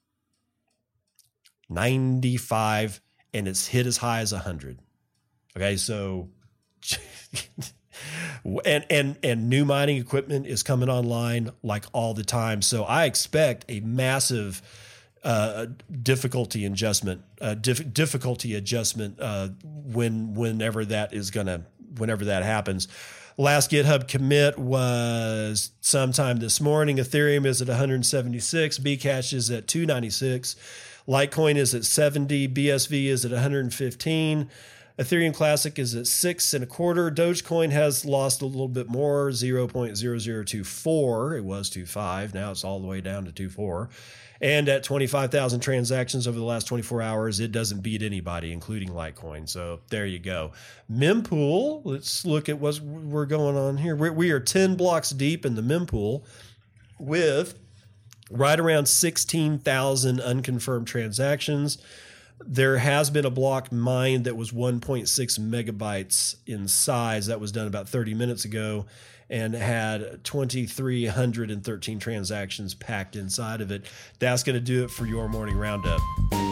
A: 95, and it's hit as high as 100. Okay, so and new mining equipment is coming online like all the time. So I expect a massive difficulty adjustment whenever that happens. Last GitHub commit was sometime this morning. Ethereum is at 176. Bcash is at 296. Litecoin is at 70. BSV is at 115. Ethereum Classic is at 6 1/4. Dogecoin has lost a little bit more, 0.0024. It was 2.5. Now it's all the way down to 2.4. And at 25,000 transactions over the last 24 hours, it doesn't beat anybody, including Litecoin. So there you go. Mempool, let's look at what we're going on here. We are 10 blocks deep in the mempool with right around 16,000 unconfirmed transactions. There has been a block mined that was 1.6 megabytes in size. That was done about 30 minutes ago and had 2,313 transactions packed inside of it. That's going to do it for your morning roundup.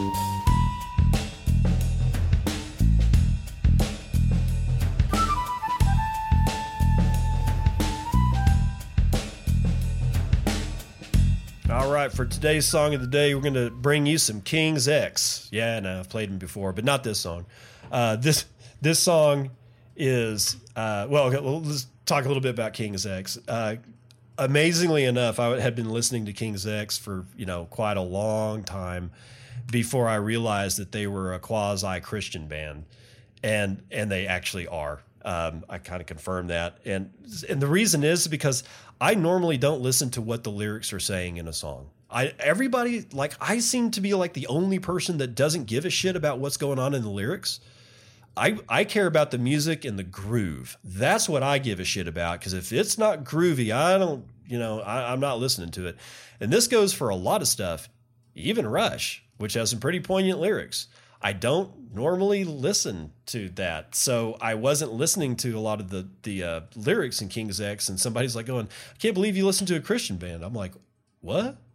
A: All right, for today's song of the day, we're going to bring you some King's X. Yeah, no, I've played them before, but not this song. This song is, let's talk a little bit about King's X. Amazingly enough, I had been listening to King's X for, quite a long time before I realized that they were a quasi-Christian band, and they actually are. I kind of confirmed that. And the reason is because I normally don't listen to what the lyrics are saying in a song. I seem to be like the only person that doesn't give a shit about what's going on in the lyrics. I care about the music and the groove. That's what I give a shit about. Because if it's not groovy, I'm not listening to it. And this goes for a lot of stuff, even Rush, which has some pretty poignant lyrics. I don't normally listen to that. So I wasn't listening to a lot of the lyrics in King's X, and somebody's like going, I can't believe you listen to a Christian band. I'm like, what?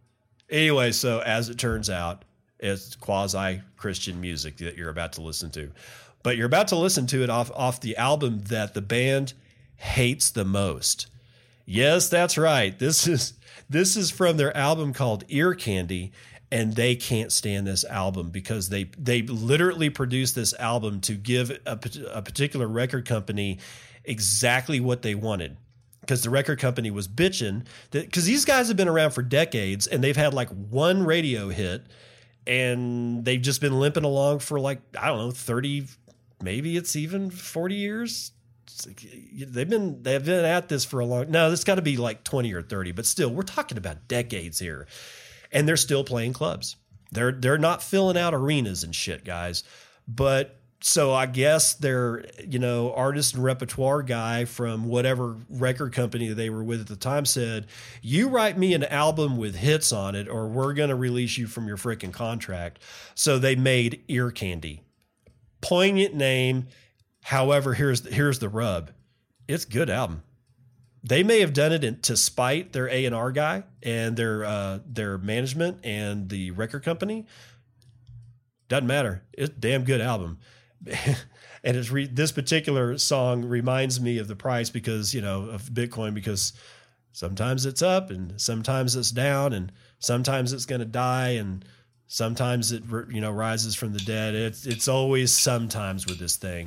A: Anyway, so as it turns out, it's quasi-Christian music that you're about to listen to. But you're about to listen to it off the album that the band hates the most. Yes, that's right. This is from their album called Ear Candy, and they can't stand this album because they literally produced this album to give a particular record company exactly what they wanted. Because the record company was bitching because these guys have been around for decades and they've had like one radio hit and they've just been limping along for like, I don't know, 30, maybe it's even 40 years. They've been at this for a long, no, it's got to be like 20 or 30, but still we're talking about decades here, and they're still playing clubs. They're not filling out arenas and shit, guys. But so I guess their, artist and repertoire guy from whatever record company they were with at the time said, you write me an album with hits on it or we're going to release you from your freaking contract. So they made Ear Candy. Poignant name. However, here's the rub. It's a good album. They may have done it to spite their A&R guy and their management and the record company. Doesn't matter. It's a damn good album. And this particular song reminds me of the price because, of Bitcoin, because sometimes it's up and sometimes it's down and sometimes it's going to die and sometimes it, rises from the dead. It's always sometimes with this thing.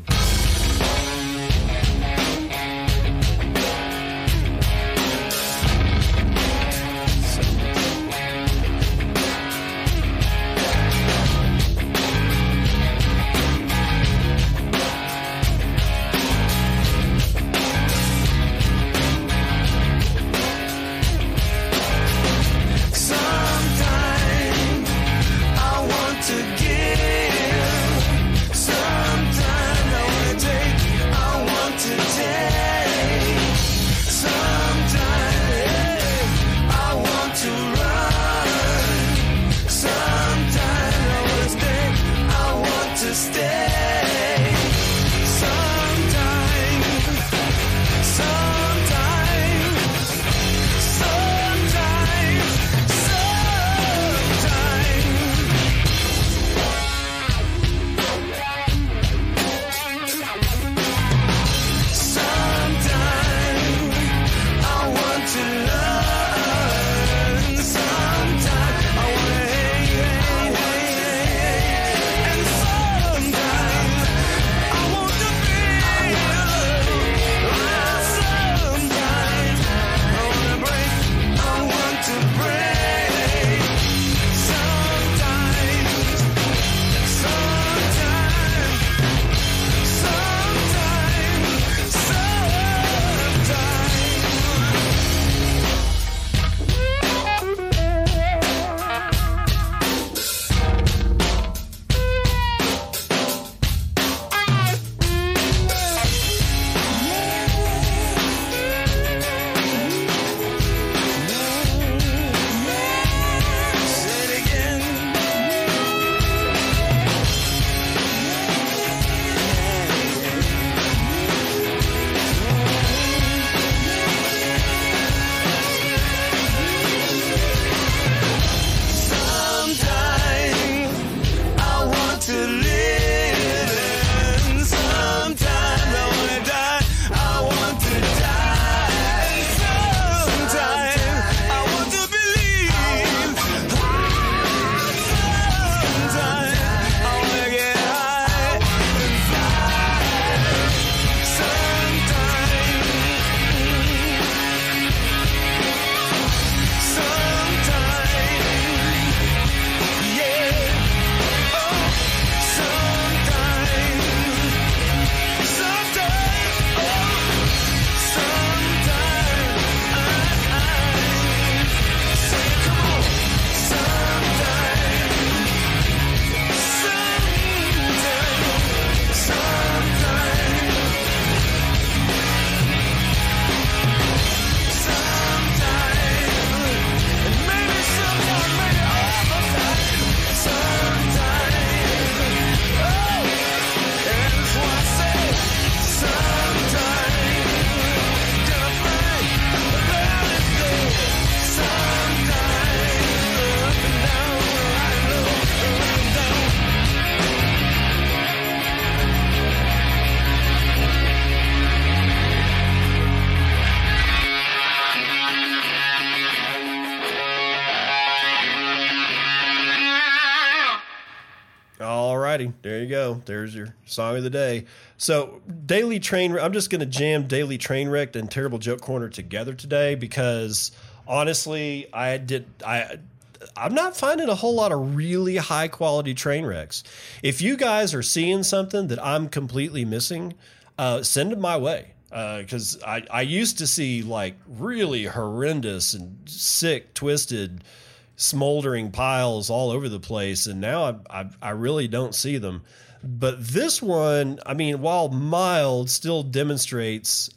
A: righty. There you go. There's your song of the day. So Daily Train, I'm just going to jam Daily Trainwreck and Terrible Joke Corner together today because honestly, I'm not finding a whole lot of really high quality train wrecks. If you guys are seeing something that I'm completely missing, send them my way. Because I used to see like really horrendous and sick, twisted, smoldering piles all over the place. And now I really don't see them. But this one, I mean, while mild, still demonstrates,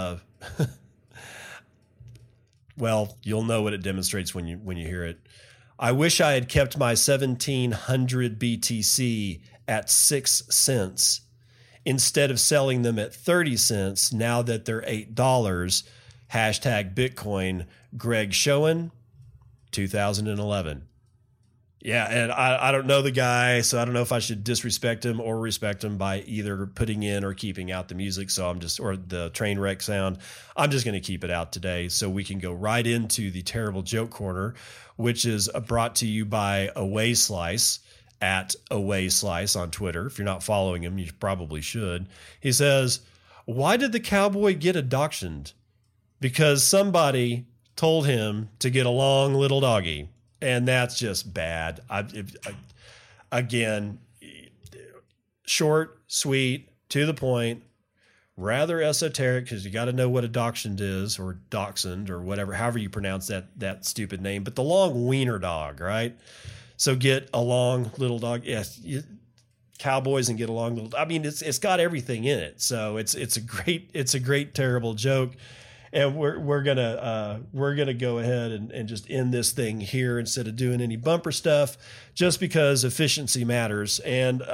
A: well, you'll know what it demonstrates when you hear it. I wish I had kept my 1700 BTC at 6 cents instead of selling them at 30 cents now that they're $8. Hashtag Bitcoin, Greg Schoen, 2011. Yeah, and I don't know the guy, so I don't know if I should disrespect him or respect him by either putting in or keeping out the music. So I'm just, or the train wreck sound. I'm just going to keep it out today so we can go right into the Terrible Joke Corner, which is brought to you by Away Slice at Away Slice on Twitter. If you're not following him, you probably should. He says, "Why did the cowboy get adoptioned? Because somebody told him to get a long little doggy." And that's just bad. Again, short, sweet, to the point, rather esoteric because you got to know what a dachshund is or dachshund or whatever, however you pronounce that stupid name. But the long wiener dog, right? So get a long little dog. Yes, cowboys and get a long little. I mean, it's got everything in it. So it's a great terrible joke. And we're gonna go ahead and just end this thing here instead of doing any bumper stuff, just because efficiency matters, and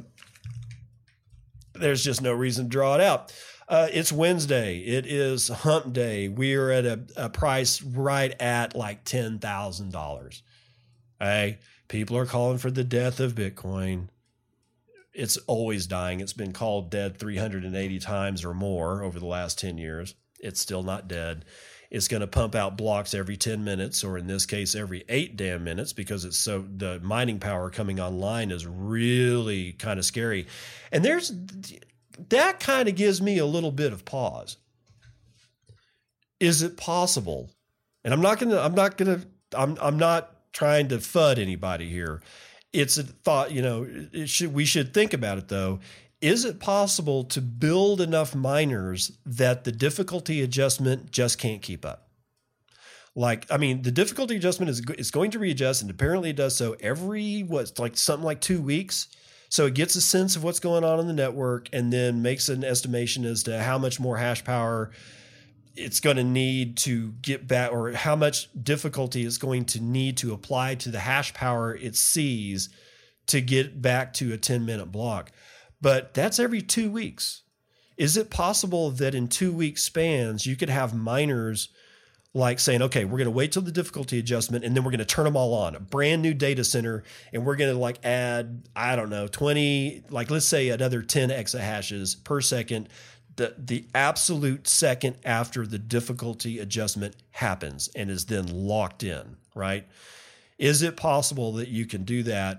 A: there's just no reason to draw it out. It's Wednesday. It is Hump Day. We are at a price right at like $10,000. Okay, people are calling for the death of Bitcoin. It's always dying. It's been called dead 380 times or more over the last 10 years. It's still not dead. It's going to pump out blocks every 10 minutes, or in this case, every 8 damn minutes, because the mining power coming online is really kind of scary. And that kind of gives me a little bit of pause. Is it possible? And I'm not trying to FUD anybody here. It's a thought, we should think about it though. Is it possible to build enough miners that the difficulty adjustment just can't keep up? The difficulty adjustment is going to readjust, and apparently it does so every, something like 2 weeks. So it gets a sense of what's going on in the network and then makes an estimation as to how much more hash power it's going to need to get back, or how much difficulty it's going to need to apply to the hash power it sees to get back to a 10-minute block. But that's every 2 weeks. Is it possible that in 2 week spans, you could have miners like saying, okay, we're going to wait till the difficulty adjustment and then we're going to turn them all on, a brand new data center, and we're going to add, 20, let's say another 10 exahashes per second, the absolute second after the difficulty adjustment happens and is then locked in, right? Is it possible that you can do that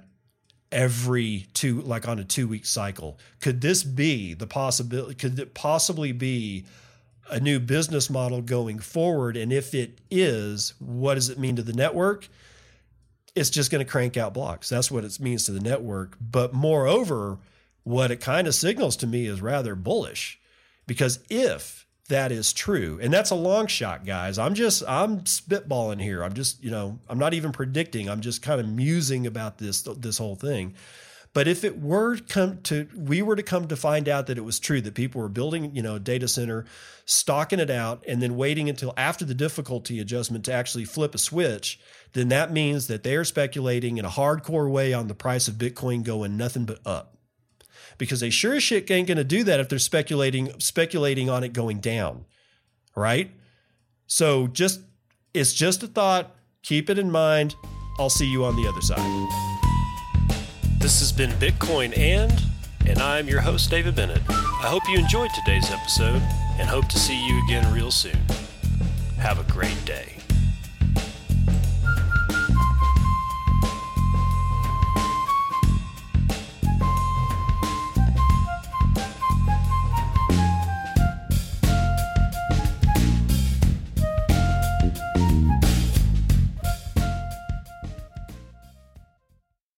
A: every on a 2 week cycle? Could this be the possibility? Could it possibly be a new business model going forward? And if it is, what does it mean to the network? It's just going to crank out blocks. That's what it means to the network. But moreover, what it kind of signals to me is rather bullish, because if that is true, and that's a long shot, guys. I'm spitballing here. I'm just, I'm not even predicting. I'm just kind of musing about this whole thing. But if it were we were to come to find out that it was true, that people were building, a data center, stocking it out, and then waiting until after the difficulty adjustment to actually flip a switch, then that means that they are speculating in a hardcore way on the price of Bitcoin going nothing but up. Because they sure as shit ain't going to do that if they're speculating on it going down, right? So it's just a thought. Keep it in mind. I'll see you on the other side. This has been Bitcoin and I'm your host, David Bennett. I hope you enjoyed today's episode and hope to see you again real soon. Have a great day.